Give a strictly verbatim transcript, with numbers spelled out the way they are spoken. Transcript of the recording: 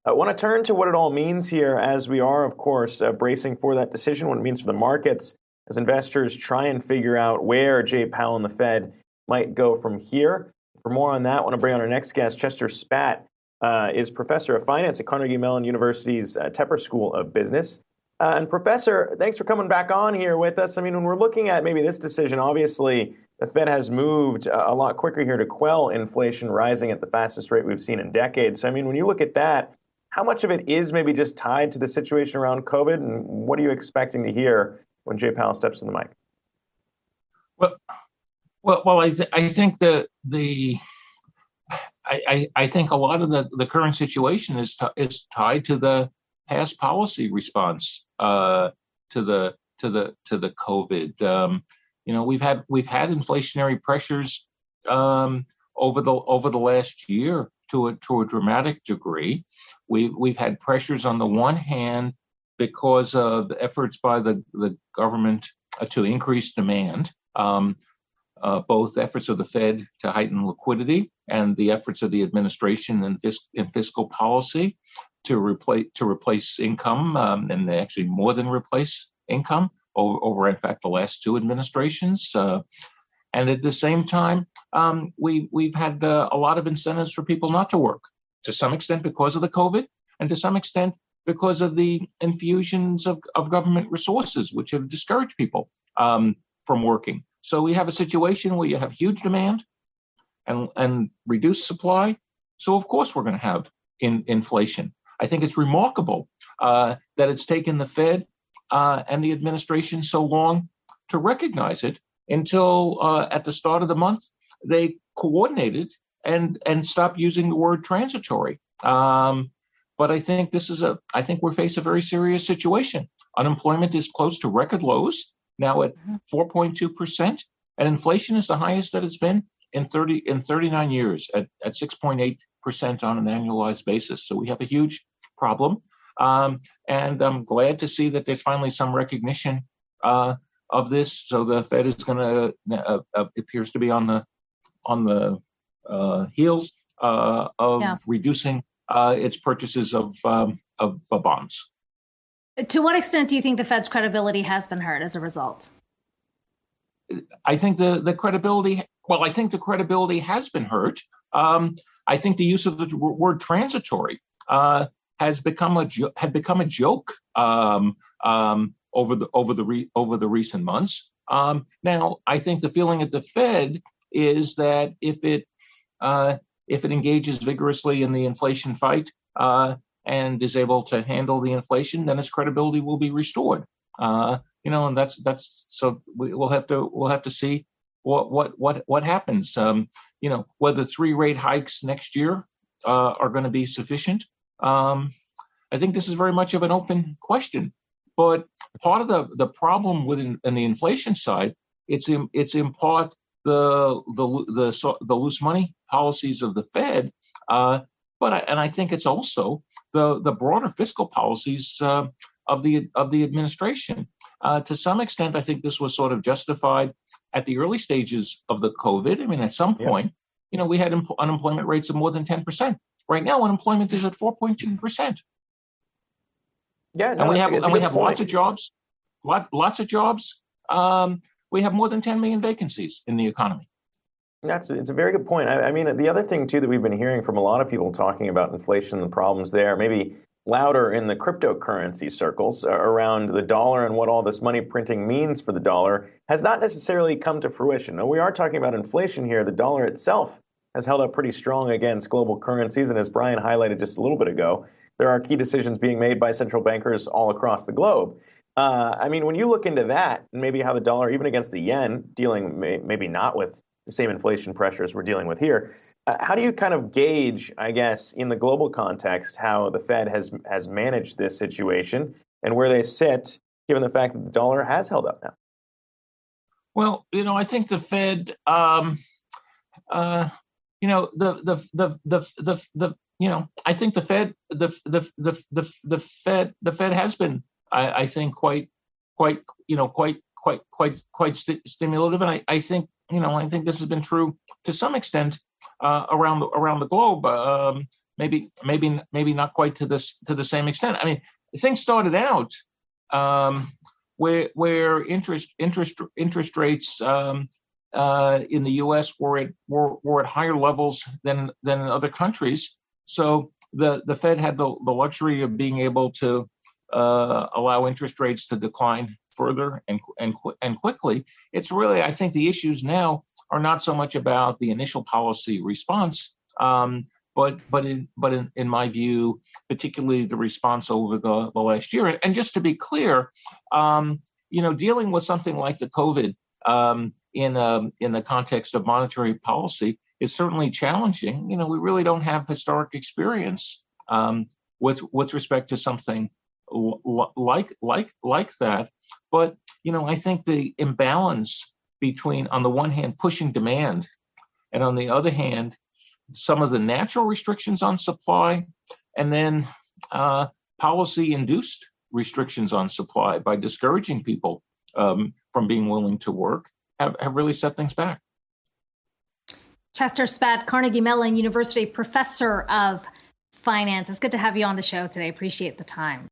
I want to turn to what it all means here as we are, of course, uh, bracing for that decision, what it means for the markets as investors try and figure out where Jay Powell and the Fed might go from here. For more on that, I want to bring on our next guest. Chester Spatt uh, is professor of finance at Carnegie Mellon University's uh, Tepper School of Business. Uh, and Professor, thanks for coming back on here with us. I mean, when we're looking at maybe this decision, obviously the Fed has moved a lot quicker here to quell inflation rising at the fastest rate we've seen in decades. So, I mean, when you look at that, how much of it is maybe just tied to the situation around COVID, and what are you expecting to hear when Jay Powell steps to the mic? Well, well, well. I, th- I think the the I, I, I think a lot of the, the current situation is t- is tied to the past policy response uh, to the to the to the COVID. Um, you know, we've had we've had inflationary pressures um, over the over the last year to a to a dramatic degree. We we've had pressures on the one hand because of efforts by the, the government uh, to increase demand, um, uh, both efforts of the Fed to heighten liquidity and the efforts of the administration in, fisc- in fiscal policy to replace to replace income, um, and they actually more than replace income over, over in fact, the last two administrations. Uh, and at the same time, um, we, we've had uh, a lot of incentives for people not to work, to some extent because of the COVID, and to some extent because of the infusions of, of government resources, which have discouraged people um, from working. So we have a situation where you have huge demand and, and reduced supply. So of course we're going to have in, inflation. I think it's remarkable uh, that it's taken the Fed uh, and the administration so long to recognize it until uh, at the start of the month, they coordinated and, and stopped using the word transitory. Um, But I think this is a, I think we're facing a very serious situation. Unemployment is close to record lows, now at four point two percent, and inflation is the highest that it's been in thirty in thirty-nine years at, at six point eight percent on an annualized basis. So we have a huge problem. Um, and I'm glad to see that there's finally some recognition uh, of this. So the Fed is going to, uh, uh, appears to be on the, on the uh, heels uh, of yeah. reducing Uh, its purchases of um, of uh, bonds. To what extent do you think the Fed's credibility has been hurt as a result? I think the the credibility. Well, I think the credibility has been hurt. Um, I think the use of the word transitory uh, has become a jo- had become a joke um, um, over the over the re- over the recent months. Um, now, I think the feeling at the Fed is that if it uh, if it engages vigorously in the inflation fight uh, and is able to handle the inflation, then its credibility will be restored. Uh, you know, and that's that's so we, we'll have to we'll have to see what what what what happens. Um, you know, whether three rate hikes next year uh, are going to be sufficient. Um, I think this is very much of an open question. But part of the the problem with in, in the inflation side, it's in, it's in part the the the the loose money policies of the Fed, uh, but I, and I think it's also the the broader fiscal policies uh, of the of the administration. Uh, to some extent, I think this was sort of justified at the early stages of the COVID. I mean, at some point, yeah. you know, we had em- unemployment rates of more than ten percent. Right now, unemployment is at four point two percent. Yeah, no, and we have and we have point. lots of jobs, lot, lots of jobs. Um, we have more than ten million vacancies in the economy. That's it's a very good point. I, I mean, the other thing too that we've been hearing from a lot of people talking about inflation and the problems there, maybe louder in the cryptocurrency circles uh, around the dollar and what all this money printing means for the dollar, has not necessarily come to fruition. Now, we are talking about inflation here. The dollar itself has held up pretty strong against global currencies, and as Brian highlighted just a little bit ago, there are key decisions being made by central bankers all across the globe. Uh, I mean, when you look into that, and maybe how the dollar, even against the yen, dealing may, maybe not with the same inflation pressures we're dealing with here, uh, how do you kind of gauge, I guess, in the global context, how the Fed has has managed this situation and where they sit, given the fact that the dollar has held up now? Well, you know, I think the Fed, um, uh, you know, the the the the the the you know, I think the Fed, the the the the the Fed, the Fed has been, I, I think, quite, quite, you know, quite, quite, quite, quite st- stimulative, and I, I think, you know, I think this has been true to some extent uh, around the, around the globe. Um, maybe maybe maybe not quite to this to the same extent. I mean, things started out um, where where interest interest interest rates um, uh, in the U S were at were, were at higher levels than than in other countries. So the the Fed had the, the luxury of being able to uh, allow interest rates to decline further and and and quickly. It's really, I think, the issues now are not so much about the initial policy response, um, but but in but in, in my view, particularly the response over the, the last year. And just to be clear, um, you know, dealing with something like the COVID um, in um, in the context of monetary policy is certainly challenging. You know, we really don't have historic experience um, with with respect to something l- like like like that. But you know, I think the imbalance between, on the one hand, pushing demand, and on the other hand, some of the natural restrictions on supply, and then uh, policy-induced restrictions on supply by discouraging people um, from being willing to work, have, have really set things back. Chester Spatt, Carnegie Mellon University Professor of Finance. It's good to have you on the show today. Appreciate the time.